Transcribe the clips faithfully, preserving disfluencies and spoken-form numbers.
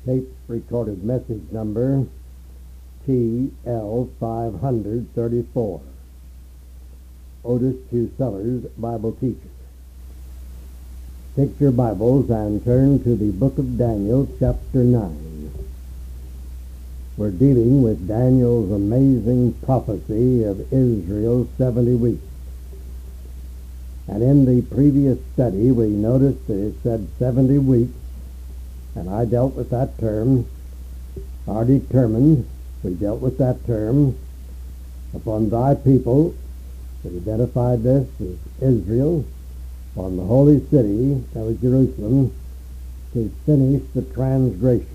tape recorded message number T L five thirty-four. Otis Q. Sellers, Bible teacher. Take your Bibles and turn to the book of Daniel, chapter nine. We're dealing with Daniel's amazing prophecy of Israel's seventy weeks. And in the previous study, we noticed that it said seventy weeks, and I dealt with that term, are determined, we dealt with that term, upon thy people, we identified this as Israel, on the holy city, that was Jerusalem, to finish the transgression.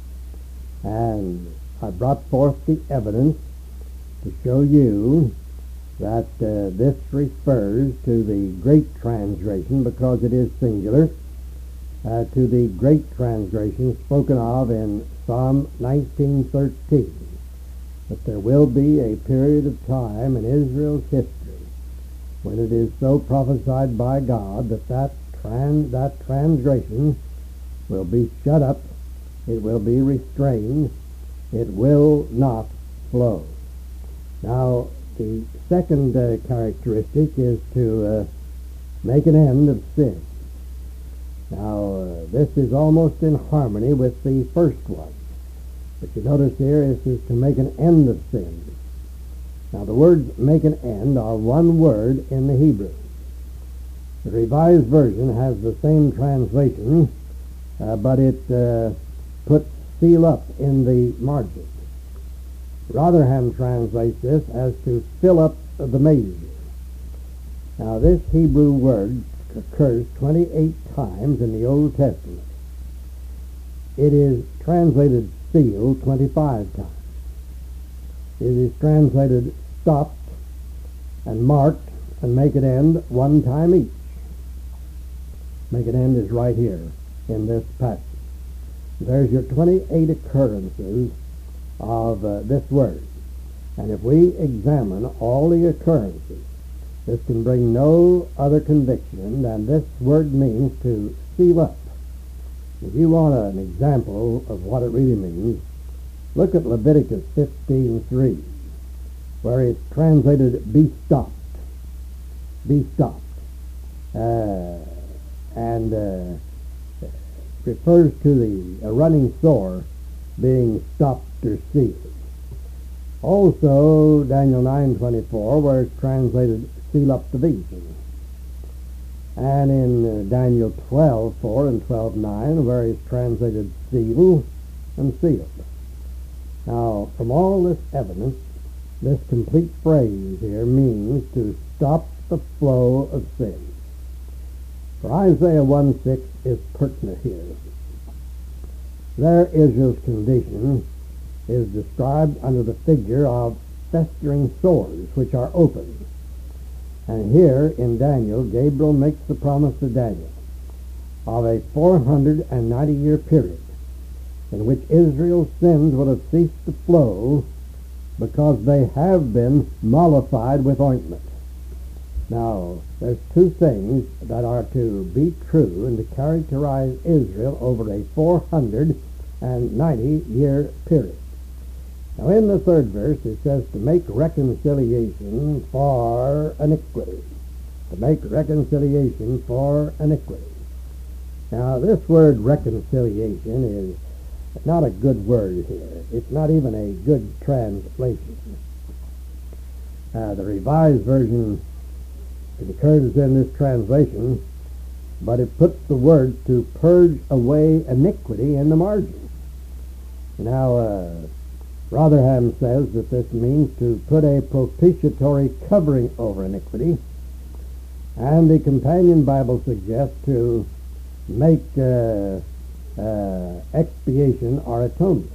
And I brought forth the evidence to show you that uh, this refers to the great transgression, because it is singular, uh, to the great transgression spoken of in Psalm nineteen thirteen. That there will be a period of time in Israel's history when it is so prophesied by God that that, trans, that transgression will be shut up, it will be restrained, it will not flow. Now, the second uh, characteristic is to uh, make an end of sin. Now, uh, this is almost in harmony with the first one. But you notice here, this is to make an end of sin. Now, the words make an end are one word in the Hebrew. The Revised Version has the same translation, uh, but it uh, puts seal up in the margin. Rotherham translates this as to fill up the manger. Now, this Hebrew word occurs twenty-eight times in the Old Testament. It is translated seal twenty-five times. It is translated stopped and marked and make an end one time each. Make an end is right here in this passage. There's your twenty-eight occurrences of uh, this word. And if we examine all the occurrences, this can bring no other conviction than this word means to seal up. If you want an example of what it really means, look at Leviticus fifteen three, where it's translated, be stopped. Be stopped. Uh, and uh, refers to the a running sore being stopped or sealed. Also, Daniel nine twenty-four, where it's translated, seal up the vision. And in uh, Daniel twelve four and twelve nine, where it's translated, seal and sealed. Now, from all this evidence, this complete phrase here means to stop the flow of sin. For Isaiah one six is pertinent here. There Israel's condition is described under the figure of festering sores which are open. And here in Daniel, Gabriel makes the promise to Daniel of a four hundred ninety year period in which Israel's sins will have ceased to flow because they have been mollified with ointment. Now, there's two things that are to be true and to characterize Israel over a four hundred ninety year period. Now, in the third verse, it says to make reconciliation for iniquity. To make reconciliation for iniquity. Now, this word reconciliation is not a good word here. It's not even a good translation. Uh, the Revised Version, it occurs in this translation, but it puts the word to purge away iniquity in the margin. Now, uh, Rotherham says that this means to put a propitiatory covering over iniquity, and the Companion Bible suggests to make uh, uh, expiation or atonement.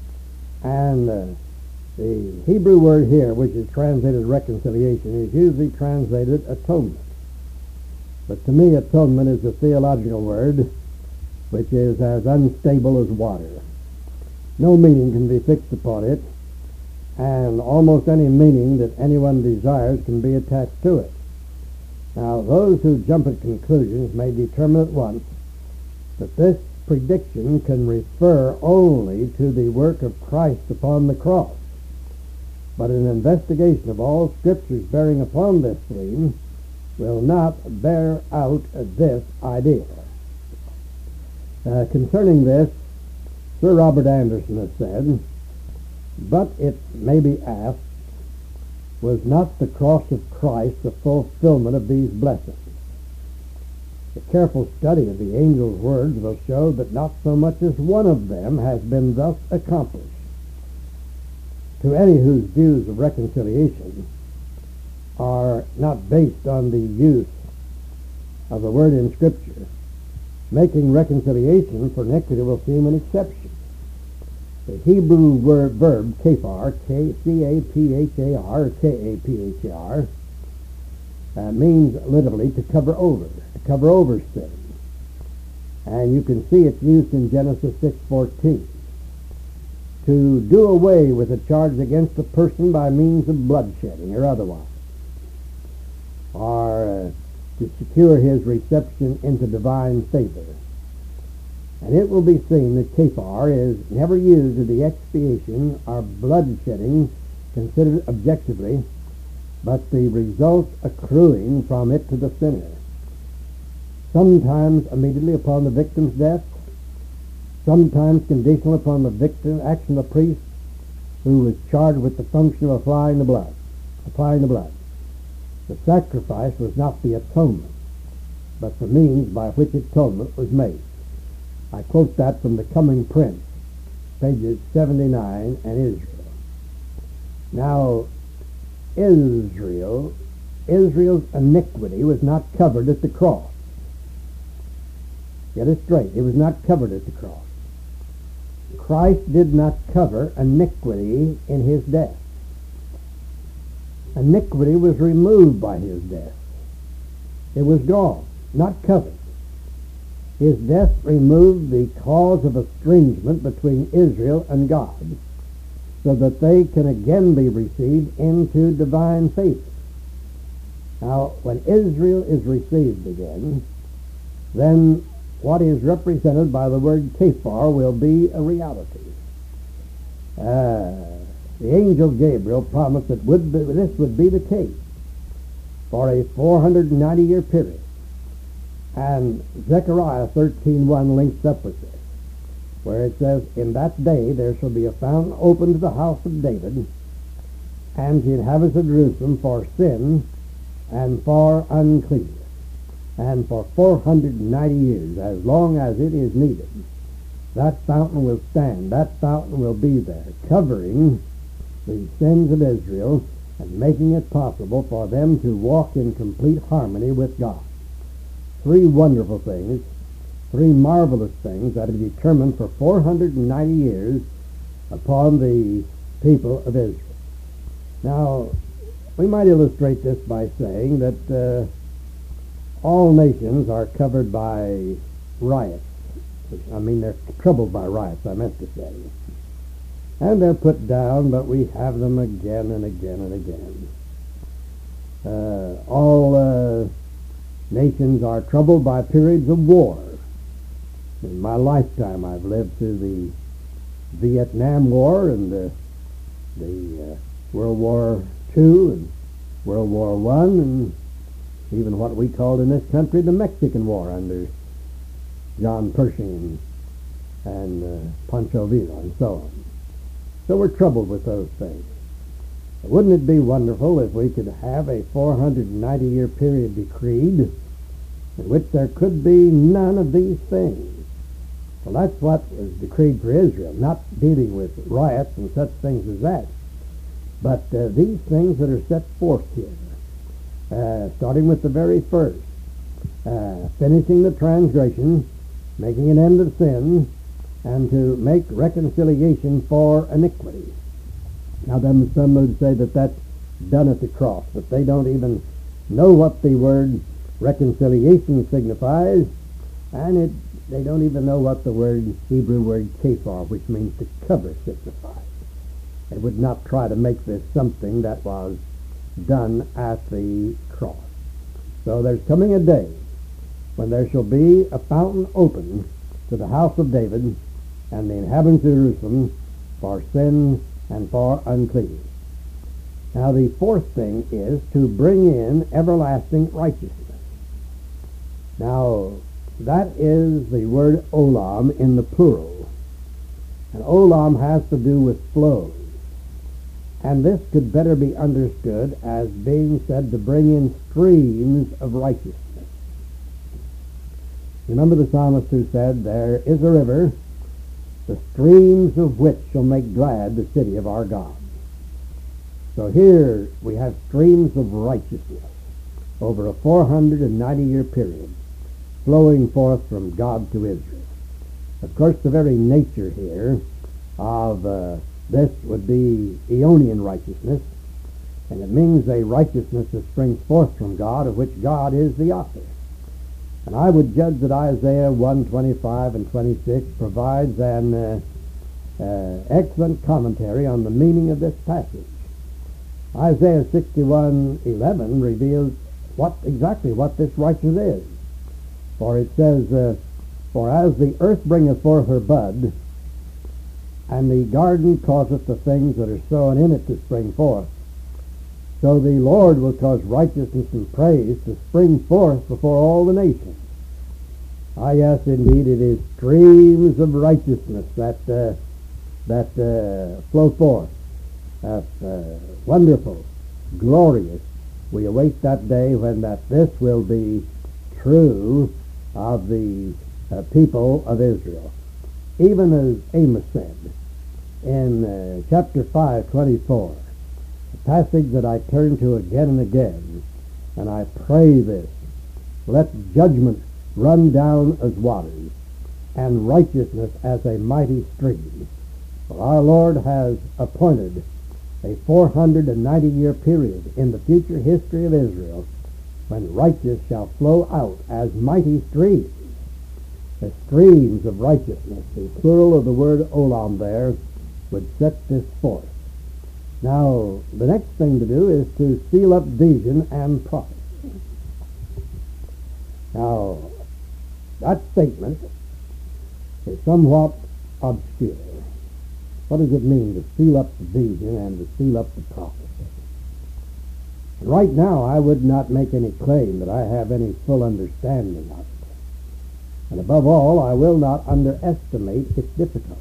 And uh, the Hebrew word here, which is translated reconciliation, is usually translated atonement. But to me, atonement is a theological word which is as unstable as water. No meaning can be fixed upon it, and almost any meaning that anyone desires can be attached to it. Now, those who jump at conclusions may determine at once that this prediction can refer only to the work of Christ upon the cross. But an investigation of all scriptures bearing upon this theme will not bear out this idea. Uh, concerning this, Sir Robert Anderson has said, "But it may be asked, was not the cross of Christ the fulfillment of these blessings? A careful study of the angel's words will show that not so much as one of them has been thus accomplished. To any whose views of reconciliation are not based on the use of the word in Scripture, making reconciliation for iniquity will seem an exception. The Hebrew word verb kaphar, K C A P H A R, or K A P H A R, uh, means literally to cover over, to cover over sin. And you can see it's used in Genesis six fourteen. To do away with a charge against a person by means of bloodshedding or otherwise, or uh, to secure his reception into divine favor. And it will be seen that kaphar is never used as the expiation or bloodshedding considered objectively, but the results accruing from it to the sinner, sometimes immediately upon the victim's death, sometimes conditional upon the victim action of the priest who was charged with the function of applying the blood. Applying the blood. The sacrifice was not the atonement, but the means by which atonement was made. I quote that from The Coming Prince, pages seventy-nine, and Israel. Now, Israel, Israel's iniquity was not covered at the cross. Get it straight. It was not covered at the cross. Christ did not cover iniquity in his death. Iniquity was removed by his death. It was gone, not covered. His death removed the cause of estrangement between Israel and God, so that they can again be received into divine favor. Now, when Israel is received again, then what is represented by the word kaphar will be a reality. Uh, the angel Gabriel promised that would be, this would be the case for a four hundred ninety year period. And Zechariah thirteen one links up with this, where it says, "In that day there shall be a fountain open to the house of David, and the inhabitants of Jerusalem for sin and for uncleanness." And for four hundred ninety years, as long as it is needed, that fountain will stand, that fountain will be there, covering the sins of Israel and making it possible for them to walk in complete harmony with God. Three wonderful things, three marvelous things that are determined for four hundred ninety years upon the people of Israel. Now, we might illustrate this by saying that uh, all nations are covered by riots. I mean, they're troubled by riots, I meant to say. And they're put down, but we have them again and again and again. Uh, all uh, nations are troubled by periods of war. In my lifetime, I've lived through the Vietnam War and the, the uh, World War Two and World War One, and even what we called in this country the Mexican War under John Pershing and uh, Pancho Villa and so on. So we're troubled with those things. Wouldn't it be wonderful if we could have a four hundred ninety year period decreed in which there could be none of these things? Well, that's what was decreed for Israel, not dealing with riots and such things as that, but uh, these things that are set forth here. Uh, starting with the very first, uh, finishing the transgression, making an end of sin, and to make reconciliation for iniquity. Now then, some would say that that's done at the cross, but they don't even know what the word reconciliation signifies, and it, they don't even know what the word Hebrew word kaphar, which means to cover, signifies. They would not try to make this something that was done at the cross. So there's coming a day when there shall be a fountain open to the house of David and the inhabitants of Jerusalem for sin and for uncleanness. Now the fourth thing is to bring in everlasting righteousness. Now that is the word olam in the plural. And olam has to do with flows. And this could better be understood as being said to bring in streams of righteousness. Remember the psalmist who said, "There is a river, the streams of which shall make glad the city of our God." So here we have streams of righteousness over a four hundred ninety year period flowing forth from God to Israel. Of course, the very nature here of uh, this would be Aeonian righteousness, and it means a righteousness that springs forth from God, of which God is the author. And I would judge that Isaiah one twenty-five and twenty-six provides an uh, uh, excellent commentary on the meaning of this passage. Isaiah sixty-one eleven reveals what exactly what this righteousness is. For it says, uh, "For as the earth bringeth forth her bud, and the garden causeth the things that are sown in it to spring forth, so the Lord will cause righteousness and praise to spring forth before all the nations." Ah, yes, indeed, it is streams of righteousness that uh, that uh, flow forth. Uh, uh, wonderful, glorious. We await that day when that this will be true of the uh, people of Israel. Even as Amos said in uh, chapter five, twenty-four, a passage that I turn to again and again, and I pray this: "Let judgment run down as waters, and righteousness as a mighty stream." For our Lord has appointed a four hundred ninety year period in the future history of Israel when righteousness shall flow out as mighty streams. The streams of righteousness, the plural of the word olam there, would set this forth. Now, the next thing to do is to seal up vision and prophecy. Now, that statement is somewhat obscure. What does it mean to seal up the vision and to seal up the prophecy? Right now, I would not make any claim that I have any full understanding of it. And above all, I will not underestimate its difficulty.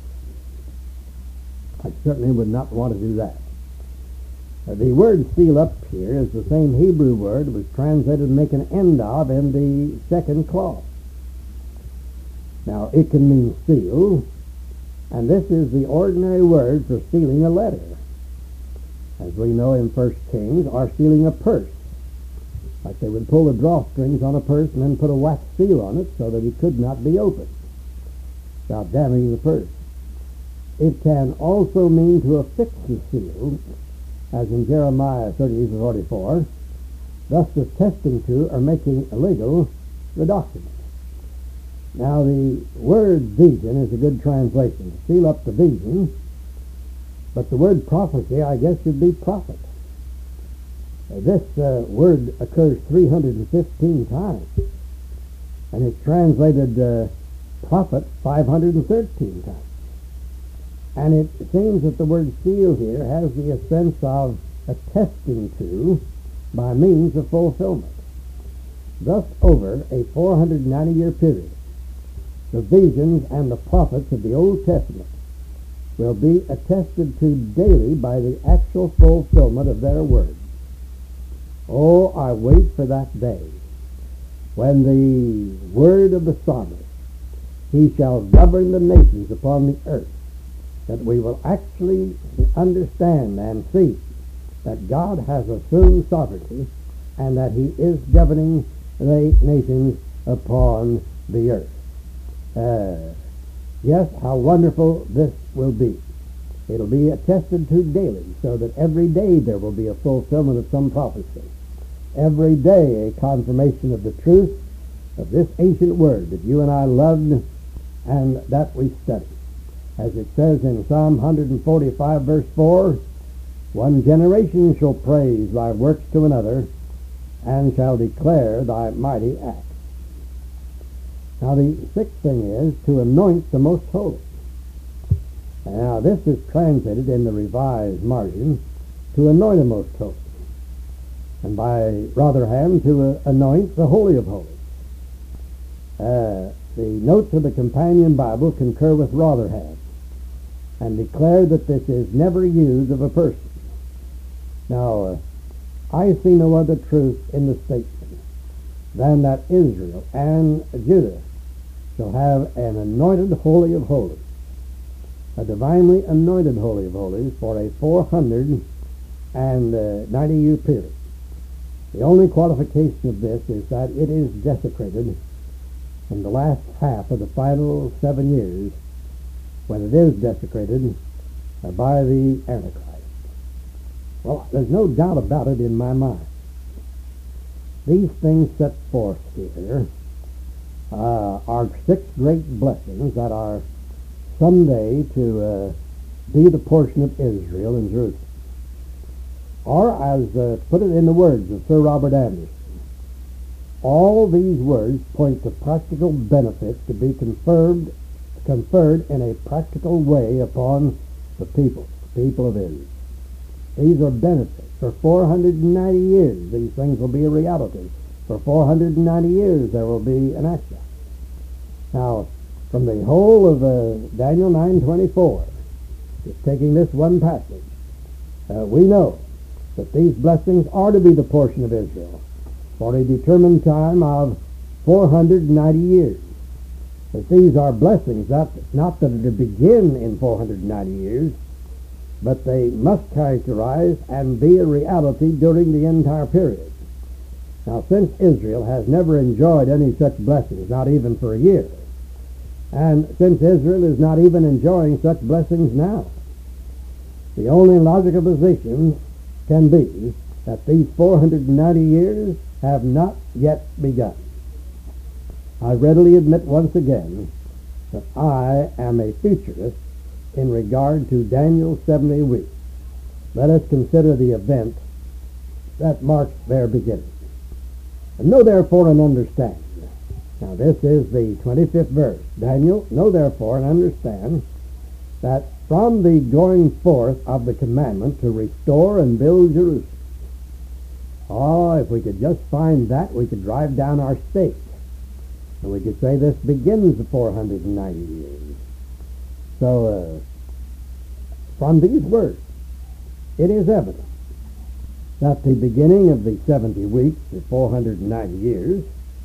I certainly would not want to do that. Uh, the word seal up here is the same Hebrew word that was translated make an end of in the second clause. Now, it can mean seal, and this is the ordinary word for sealing a letter, as we know in First Kings, or sealing a purse. Like they would pull the drawstrings on a purse and then put a wax seal on it so that it could not be opened without damaging the purse. It can also mean to affix the seal, as in Jeremiah thirty to forty-four, thus attesting to or making illegal the document. Now, the word vision is a good translation. To seal up the vision, but the word prophecy, I guess, should be prophet. Uh, this uh, word occurs three hundred fifteen times, and it's translated uh, prophet five hundred thirteen times. And it seems that the word seal here has the sense of attesting to by means of fulfillment. Thus, over a four hundred ninety year period, the visions and the prophets of the Old Testament will be attested to daily by the actual fulfillment of their words. Oh, I wait for that day when the word of the psalmist, "He shall govern the nations upon the earth," that we will actually understand and see that God has assumed sovereignty and that he is governing the nations upon the earth. Uh, yes, how wonderful this will be. It'll be attested to daily, so that every day there will be a fulfillment of some prophecy. Every day a confirmation of the truth of this ancient word that you and I loved and that we study. As it says in Psalm one forty-five, verse four, "One generation shall praise thy works to another, and shall declare thy mighty acts." Now the sixth thing is to anoint the most holy. Now this is translated in the Revised Margin, to anoint the most holy. And by Rotherham, to uh, anoint the Holy of Holies. Uh, the notes of the Companion Bible concur with Rotherham and declare that this is never used of a person. Now, uh, I see no other truth in the statement than that Israel and Judah shall have an anointed Holy of Holies, a divinely anointed Holy of Holies for a four hundred ninety year period. The only qualification of this is that it is desecrated in the last half of the final seven years, when it is desecrated uh, by the Antichrist. Well, there's no doubt about it in my mind. These things set forth here uh, are six great blessings that are someday to uh, be the portion of Israel in Jerusalem. Or, as uh, put it in the words of Sir Robert Anderson, all these words point to practical benefits to be conferred, conferred in a practical way upon the people, the people of Israel. These are benefits. For four hundred ninety years, these things will be a reality. For four hundred ninety years, there will be an exile. Now, from the whole of uh, Daniel nine twenty-four, just taking this one passage, uh, we know that these blessings are to be the portion of Israel for a determined time of four hundred ninety years. That these are blessings, not, not that are to begin in four hundred ninety years, but they must characterize and be a reality during the entire period. Now, since Israel has never enjoyed any such blessings, not even for a year, and since Israel is not even enjoying such blessings now, the only logical position can be that these four hundred ninety years have not yet begun. I readily admit once again that I am a futurist in regard to Daniel's seventy weeks. Let us consider the event that marks their beginning. And know therefore and understand. Now this is the twenty-fifth verse. Daniel, know therefore and understand that from the going forth of the commandment to restore and build Jerusalem. Oh, if we could just find that, we could drive down our stake. And we could say this begins the four hundred ninety years. So, uh, from these words, it is evident that the beginning of the seventy weeks, the four hundred ninety years,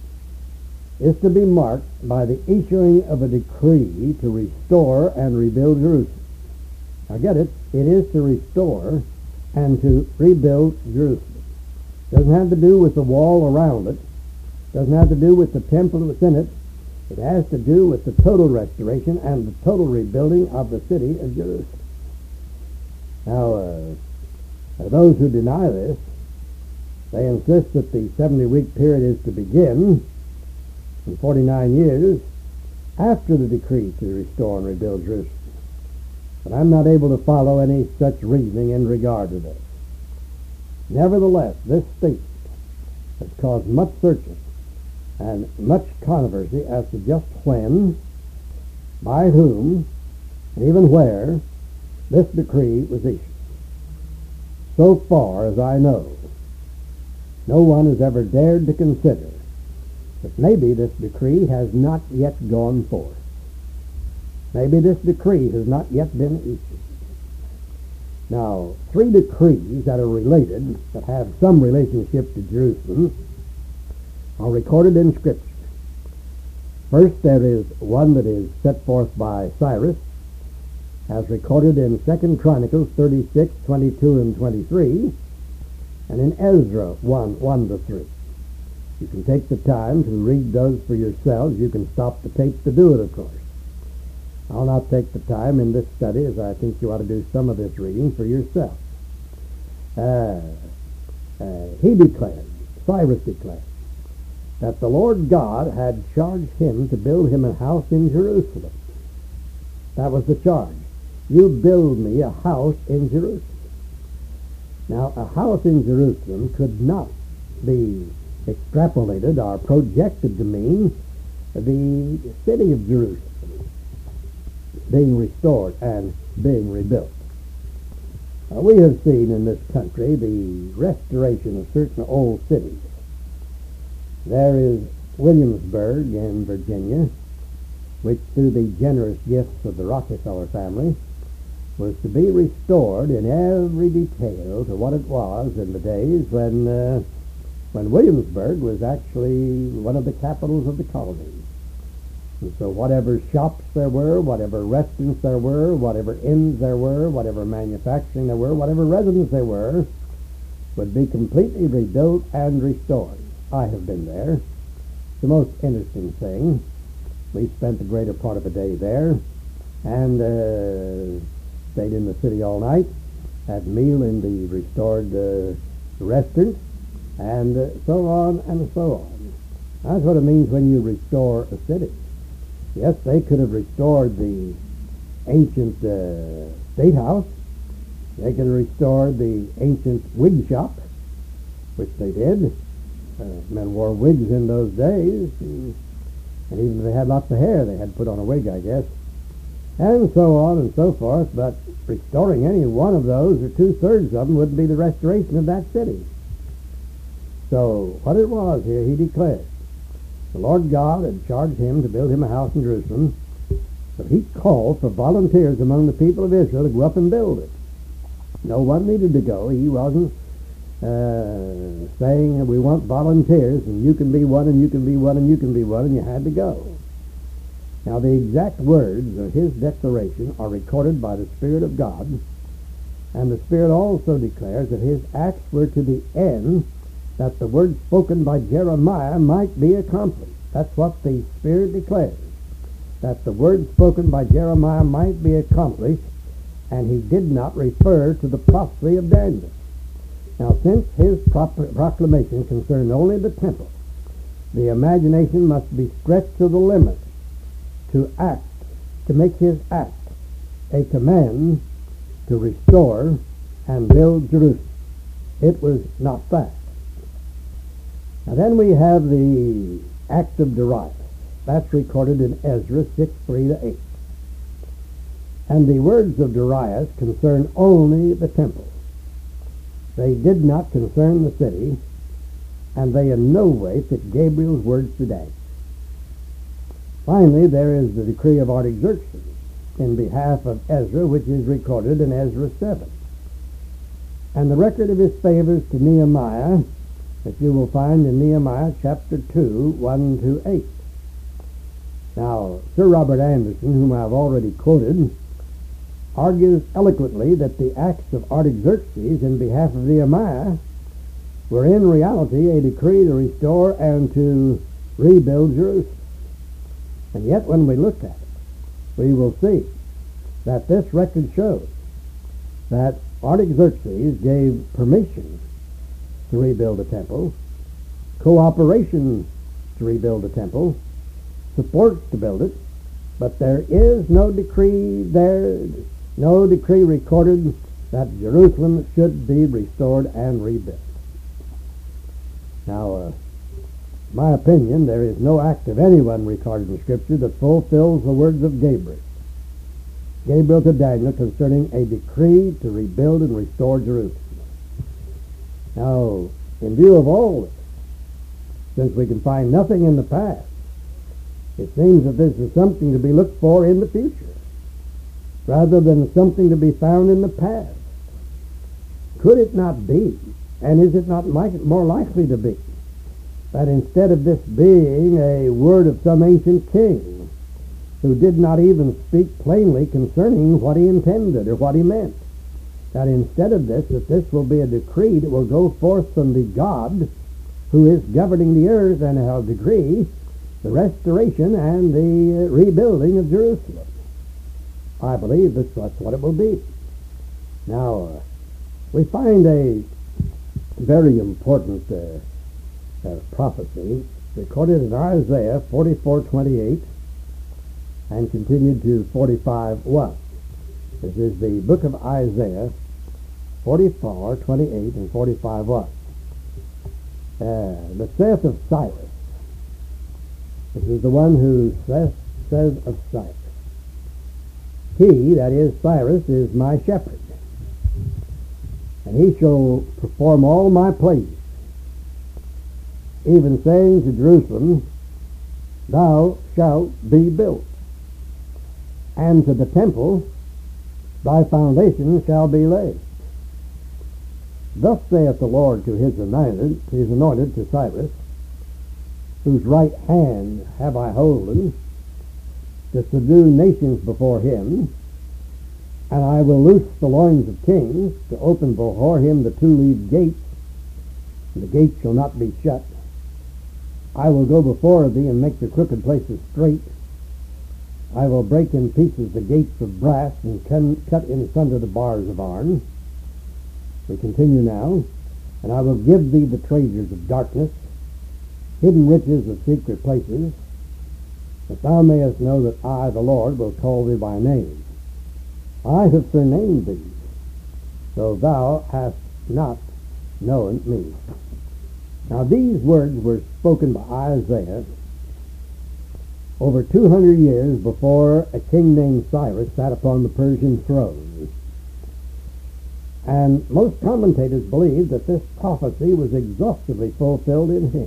is to be marked by the issuing of a decree to restore and rebuild Jerusalem. Now get it, it is to restore and to rebuild Jerusalem. It doesn't have to do with the wall around it. It doesn't have to do with the temple within it. It has to do with the total restoration and the total rebuilding of the city of Jerusalem. Now, uh, those who deny this, they insist that the seventy-week period is to begin in forty-nine years after the decree to restore and rebuild Jerusalem. But I'm not able to follow any such reasoning in regard to this. Nevertheless, this statement has caused much searching and much controversy as to just when, by whom, and even where this decree was issued. So far as I know, no one has ever dared to consider that maybe this decree has not yet gone forth. Maybe this decree has not yet been issued. Now, three decrees that are related, that have some relationship to Jerusalem, are recorded in Scripture. First, there is one that is set forth by Cyrus, as recorded in Second Chronicles thirty-six, twenty-two, and twenty-three, and in Ezra one, one to three. You can take the time to read those for yourselves. You can stop the tape to do it, of course. I'll not take the time in this study, as I think you ought to do some of this reading for yourself. Uh, uh, he declared, Cyrus declared, that the Lord God had charged him to build him a house in Jerusalem. That was the charge. You build me a house in Jerusalem. Now, a house in Jerusalem could not be extrapolated or projected to mean the city of Jerusalem being restored and being rebuilt. Uh, we have seen in this country the restoration of certain old cities. There is Williamsburg in Virginia, which through the generous gifts of the Rockefeller family was to be restored in every detail to what it was in the days when uh, when Williamsburg was actually one of the capitals of the colony. And so whatever shops there were, whatever restaurants there were, whatever inns there were, whatever manufacturing there were, whatever residents there were, would be completely rebuilt and restored. I have been there. It's the most interesting thing. We spent the greater part of a day there and uh, stayed in the city all night, had a meal in the restored uh, restaurant, and uh, so on and so on. That's what it means when you restore a city. Yes, they could have restored the ancient uh, State House. They could have restored the ancient wig shop, which they did. Uh, men wore wigs in those days, and, and even if they had lots of hair, they had to put on a wig, I guess. And so on and so forth, but restoring any one of those, or two-thirds of them, would be the restoration of that city. So, what it was here, he declared. The Lord God had charged him to build him a house in Jerusalem, so he called for volunteers among the people of Israel to go up and build it. No one needed to go. He wasn't uh, saying, we want volunteers, and you can be one, and you can be one, and you can be one, and you had to go. Now, the exact words of his declaration are recorded by the Spirit of God, and the Spirit also declares that his acts were to the end that the word spoken by Jeremiah might be accomplished. That's what the Spirit declares, that the word spoken by Jeremiah might be accomplished, and he did not refer to the prophecy of Daniel. Now, since his proclamation concerned only the temple, the imagination must be stretched to the limit to act, to make his act a command to restore and build Jerusalem. It was not that. Now then we have the act of Darius. That's recorded in Ezra six, three to eight. And the words of Darius concern only the temple. They did not concern the city, and they in no way fit Gabriel's words today. Finally, there is the decree of Artaxerxes in behalf of Ezra, which is recorded in Ezra seven. And the record of his favors to Nehemiah, that you will find in Nehemiah chapter two, one to eight. Now, Sir Robert Anderson, whom I have already quoted, argues eloquently that the acts of Artaxerxes in behalf of Nehemiah were in reality a decree to restore and to rebuild Jerusalem. And yet when we look at it, we will see that this record shows that Artaxerxes gave permission to rebuild the temple, cooperation to rebuild the temple, support to build it, but there is no decree there, no decree recorded that Jerusalem should be restored and rebuilt. Now, uh, my opinion, there is no act of anyone recorded in Scripture that fulfills the words of Gabriel. Gabriel to Daniel concerning a decree to rebuild and restore Jerusalem. Now, in view of all this, since we can find nothing in the past, it seems that this is something to be looked for in the future, rather than something to be found in the past. Could it not be, and is it not more likely to be, that instead of this being a word of some ancient king, who did not even speak plainly concerning what he intended or what he meant, that instead of this, that this will be a decree that will go forth from the God who is governing the earth, and will decree the restoration and the uh, rebuilding of Jerusalem. I believe that's, that's what it will be. Now, uh, we find a very important uh, uh, prophecy recorded in Isaiah forty-four twenty-eight and continued to forty-five one. This is the book of Isaiah forty-four twenty-eight and forty-five one. Uh, the saith of Cyrus, This is the one who says, says of Cyrus, he, that is Cyrus, is my shepherd, and he shall perform all my pleasures, even saying to Jerusalem, thou shalt be built, and to the temple thy foundation shall be laid. Thus saith the Lord to his anointed, his anointed to Cyrus, whose right hand have I holden, to subdue nations before him, and I will loose the loins of kings, to open before him the two-leaved gates, and the gates shall not be shut. I will go before thee and make the crooked places straight. I will break in pieces the gates of brass and cut in sunder the bars of iron. We continue now. And I will give thee the treasures of darkness, hidden riches of secret places, that thou mayest know that I, the Lord, will call thee by name. I have surnamed thee, though thou hast not known me. Now these words were spoken by Isaiah over two hundred years before a king named Cyrus sat upon the Persian throne. And most commentators believe that this prophecy was exhaustively fulfilled in him.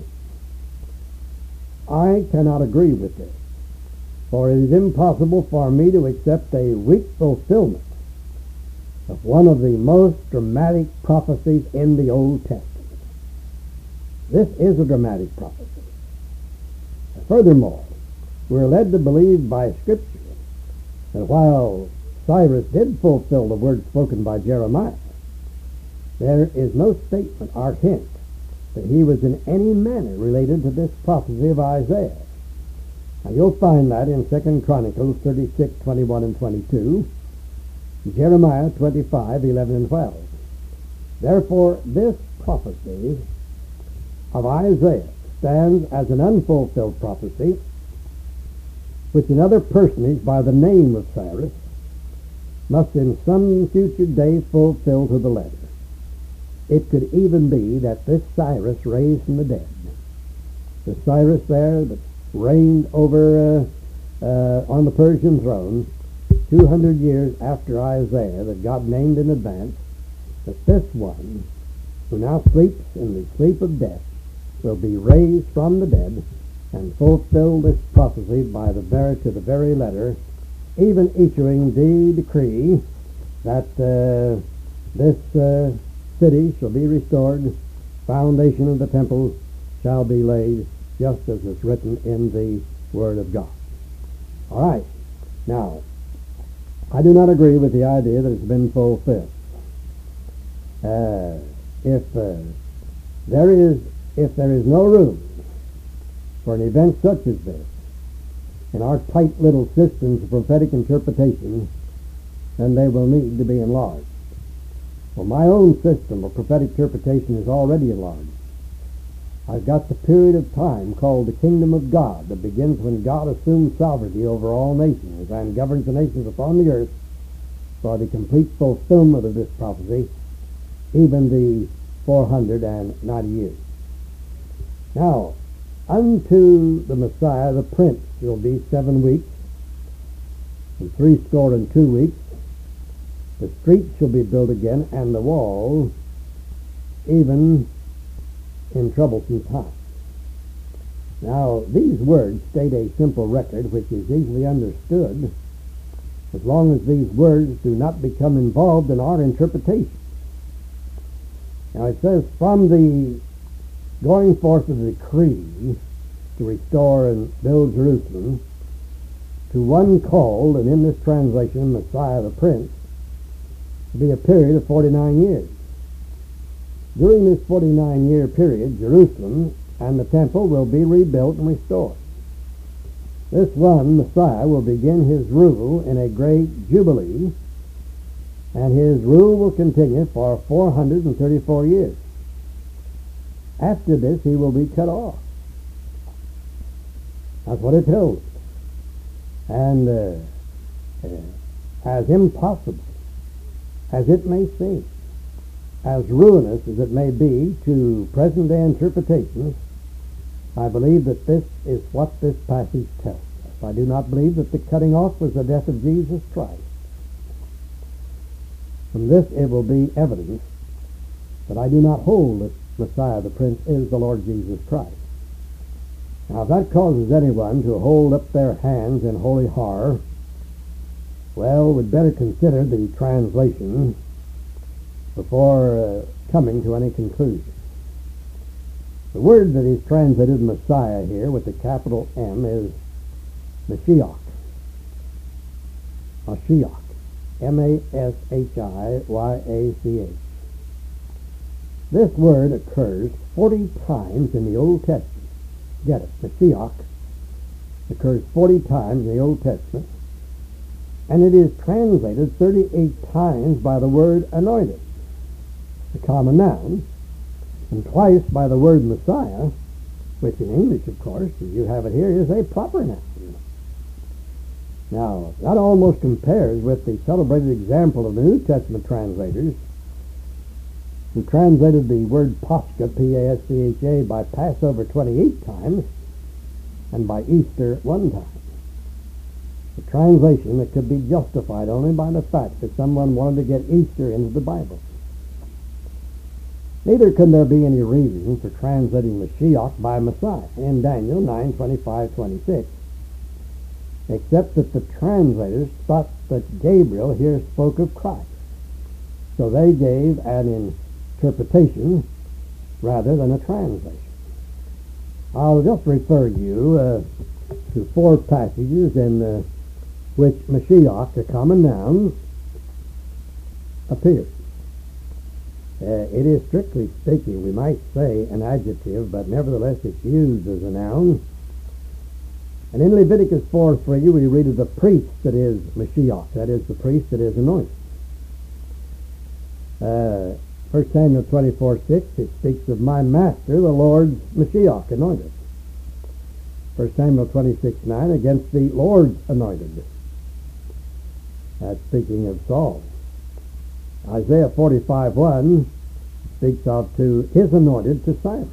I cannot agree with this, for it is impossible for me to accept a weak fulfillment of one of the most dramatic prophecies in the Old Testament. This is a dramatic prophecy. Furthermore, we're led to believe by Scripture that while Cyrus did fulfill the words spoken by Jeremiah, there is no statement or hint that he was in any manner related to this prophecy of Isaiah. Now you'll find that in Second Chronicles thirty-six, twenty-one and twenty-two, Jeremiah twenty-five, eleven and twelve. Therefore, this prophecy of Isaiah stands as an unfulfilled prophecy, which another personage by the name of Cyrus must in some future day fulfill to the letter. It could even be that this Cyrus raised from the dead, the Cyrus there that reigned over uh, uh, on the Persian throne two hundred years after Isaiah, that God named in advance, that this one who now sleeps in the sleep of death will be raised from the dead and fulfill this prophecy by the very to the very letter, even issuing the decree that uh, this uh, city shall be restored, foundation of the temple shall be laid, just as is written in the Word of God. All right. Now, I do not agree with the idea that it's been fulfilled. Uh, if uh, there is if there is no room for an event such as this in our tight little systems of prophetic interpretation, then they will need to be enlarged. Well, my own system of prophetic interpretation is already enlarged. I've got the period of time called the kingdom of God that begins when God assumes sovereignty over all nations and governs the nations upon the earth for the complete fulfillment of this prophecy, even the four hundred ninety years. Now, unto the Messiah, the Prince, will be seven weeks, and three score and two weeks. The streets shall be built again, and the wall, even in troublesome times. Now, these words state a simple record which is easily understood as long as these words do not become involved in our interpretation. Now, it says, from the going forth of the decree to restore and build Jerusalem, to one called, and in this translation, Messiah the Prince, to be a period of forty-nine years. During this forty-nine year period, Jerusalem and the temple will be rebuilt and restored. This one, Messiah, will begin his rule in a great jubilee, and his rule will continue for four hundred thirty-four years. After this, he will be cut off. That's what it tells us. And uh, uh, as impossible as it may seem, as ruinous as it may be to present-day interpretations, I believe that this is what this passage tells us. I do not believe that the cutting off was the death of Jesus Christ. From this it will be evidence that I do not hold that Messiah the Prince is the Lord Jesus Christ. Now, if that causes anyone to hold up their hands in holy horror, well, we'd better consider the translation before uh, coming to any conclusion. The word that is translated Messiah here with the capital M is Mashiach. Mashiach. M A S H I Y A C H. This word occurs forty times in the Old Testament. Get it, Mashiach occurs forty times in the Old Testament, and it is translated thirty-eight times by the word anointed, a common noun, and twice by the word Messiah, which in English, of course, as you have it here, is a proper noun. Now, that almost compares with the celebrated example of the New Testament translators, who translated the word Pascha, P A S C H A, by Passover twenty-eight times and by Easter one time. A translation that could be justified only by the fact that someone wanted to get Easter into the Bible. Neither can there be any reason for translating Mashiach by Messiah in Daniel nine twenty-five twenty-six, except that the translators thought that Gabriel here spoke of Christ. So they gave an interpretation rather than a translation. I'll just refer you uh, to four passages in uh, which Mashiach, a common noun, appears. Uh, it is, strictly speaking, we might say an adjective, but nevertheless it's used as a noun. And in Leviticus four three we read of the priest that is Mashiach, that is, the priest that is anointed. Uh, First Samuel twenty-four six, it speaks of my master, the Lord's Mashiach, anointed. First Samuel twenty-six nine, against the Lord's anointed. That's speaking of Saul. Isaiah forty-five one speaks of to his anointed, to Cyrus.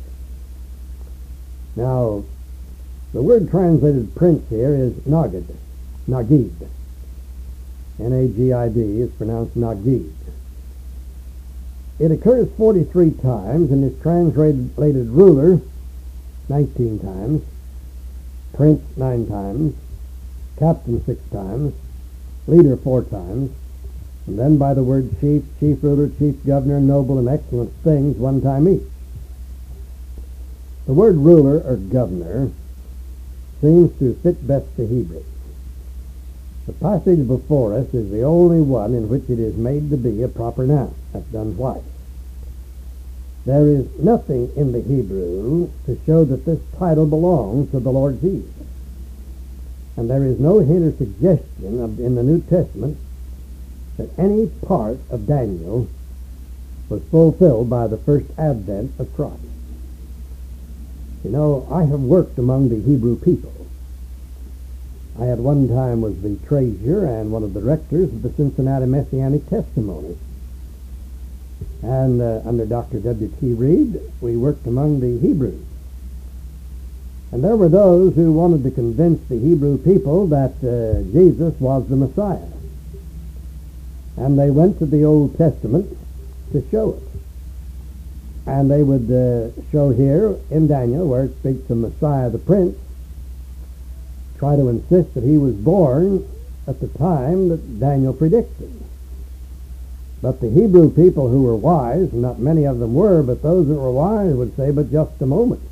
Now, the word translated prince here is Nagid, Nagid. N A G I D is pronounced Nagid. It occurs forty-three times and is translated ruler nineteen times, prince nine times, captain six times, leader four times, and then by the word chief, chief ruler, chief governor, noble, and excellent things one time each. The word ruler or governor seems to fit best to Hebrew. The passage before us is the only one in which it is made to be a proper noun. That's done twice. There is nothing in the Hebrew to show that this title belongs to the Lord Jesus. And there is no hint or suggestion of, in the New Testament that any part of Daniel was fulfilled by the first advent of Christ. You know, I have worked among the Hebrew people. I at one time was the treasurer and one of the rectors of the Cincinnati Messianic Testimony. And uh, under Doctor W T Reed, we worked among the Hebrews. And there were those who wanted to convince the Hebrew people that uh, Jesus was the Messiah. And they went to the Old Testament to show it. And they would uh, show here in Daniel, where it speaks of Messiah the Prince, try to insist that he was born at the time that Daniel predicted. But the Hebrew people who were wise, not many of them were, but those that were wise would say, but just a moment.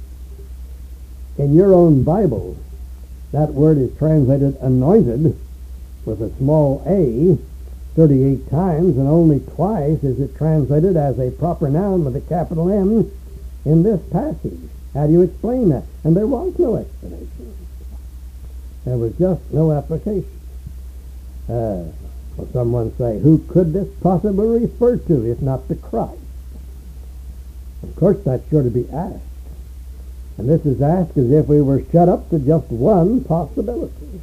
In your own Bible, that word is translated anointed with a small a thirty-eight times, and only twice is it translated as a proper noun with a capital M in this passage. How do you explain that? And there was no explanation. There was just no application. Uh, well, someone say, who could this possibly refer to if not the Christ? Of course, that's sure to be asked. And this is asked as if we were shut up to just one possibility.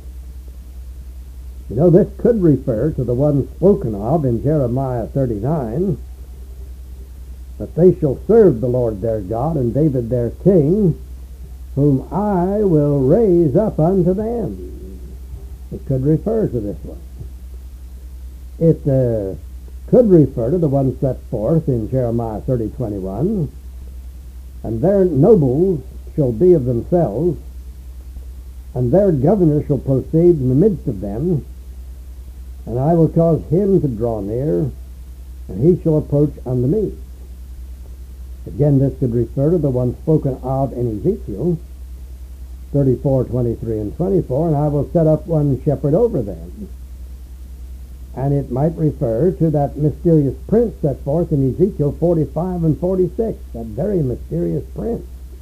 You know, this could refer to the one spoken of in Jeremiah thirty-nine, that they shall serve the Lord their God and David their king, whom I will raise up unto them. It could refer to this one. It uh, could refer to the one set forth in Jeremiah thirty twenty-one, and their nobles shall be of themselves, and their governor shall proceed in the midst of them, and I will cause him to draw near, and he shall approach unto me. Again, this could refer to the one spoken of in Ezekiel thirty-four, twenty-three, and twenty-four, and I will set up one shepherd over them. And it might refer to that mysterious prince set forth in Ezekiel forty-five and forty-six, that very mysterious prince.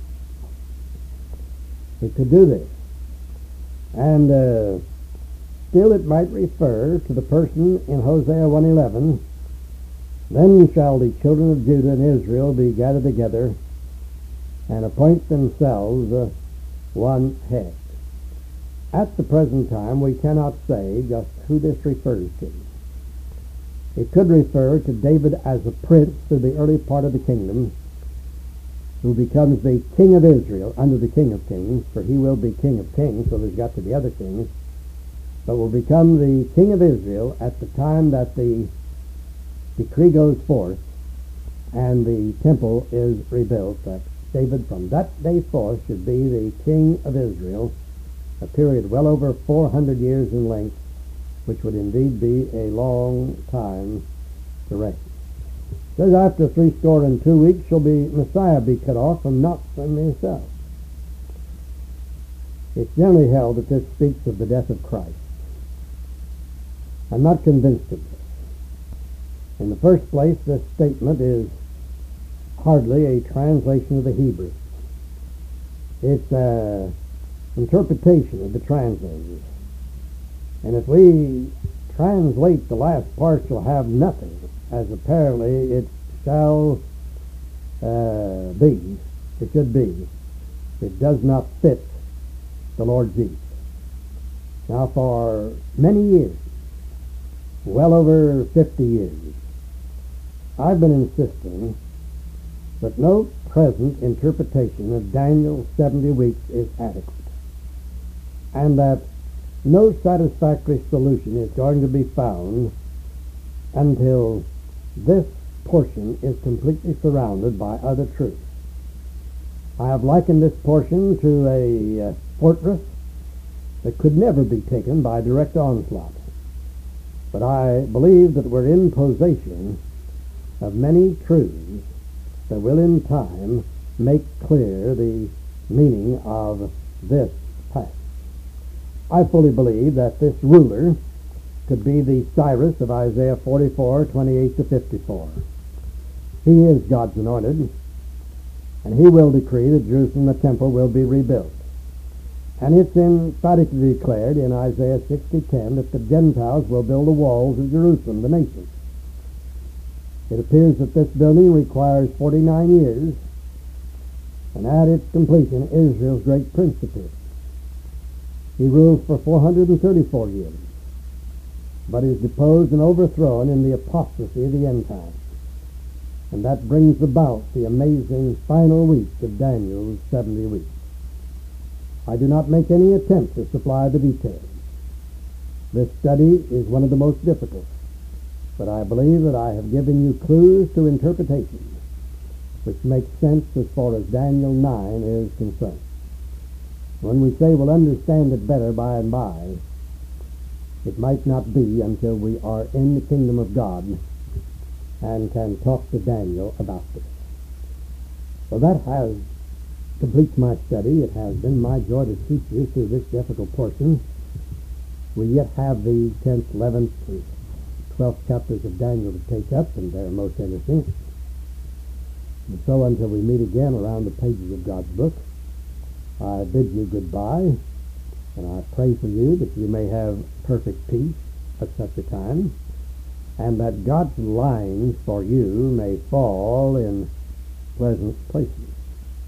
It could do this. And uh, still it might refer to the person in Hosea one eleven, then shall the children of Judah and Israel be gathered together and appoint themselves uh, one head. At the present time, we cannot say just who this refers to. It could refer to David as a prince through the early part of the kingdom, who becomes the king of Israel under the King of Kings, for he will be King of Kings, so there's got to be other kings, but will become the king of Israel at the time that the decree goes forth and the temple is rebuilt, that David from that day forth should be the king of Israel, a period well over four hundred years in length, which would indeed be a long time to reign. It says, after three score and two weeks shall be Messiah be cut off, and not from himself. It's generally held that this speaks of the death of Christ. I'm not convinced of this. In the first place, this statement is hardly a translation of the Hebrew. It's an interpretation of the translators. And if we translate the last part, shall have nothing, as apparently it shall uh, be, it should be, it does not fit the Lord Jesus. Now, for many years, well over fifty years, I've been insisting that no present interpretation of Daniel's seventy weeks is adequate, and that no satisfactory solution is going to be found until this portion is completely surrounded by other truths. I have likened this portion to a uh, fortress that could never be taken by direct onslaught. But I believe that we're in possession of many truths that will in time make clear the meaning of this passage. I fully believe that this ruler could be the Cyrus of Isaiah forty-four, twenty-eight to fifty-four. He is God's anointed, and he will decree that Jerusalem, the temple, will be rebuilt. And it's emphatically declared in Isaiah sixty ten that the Gentiles will build the walls of Jerusalem, the nation. It appears that this building requires forty-nine years, and at its completion, Israel's great prince appears. He rules for four hundred thirty-four years, but is deposed and overthrown in the apostasy of the end time. And that brings about the amazing final week of Daniel's seventy weeks. I do not make any attempt to supply the details. This study is one of the most difficult, but I believe that I have given you clues to interpretation, which makes sense as far as Daniel nine is concerned. When we say we'll understand it better by and by, it might not be until we are in the kingdom of God and can talk to Daniel about this. So that has completes my study. It has been my joy to teach you through this difficult portion. We yet have the tenth, eleventh, and twelfth chapters of Daniel to take up, and they're most interesting. And so until we meet again around the pages of God's book, I bid you goodbye, and I pray for you that you may have perfect peace at such a time, and that God's lines for you may fall in pleasant places.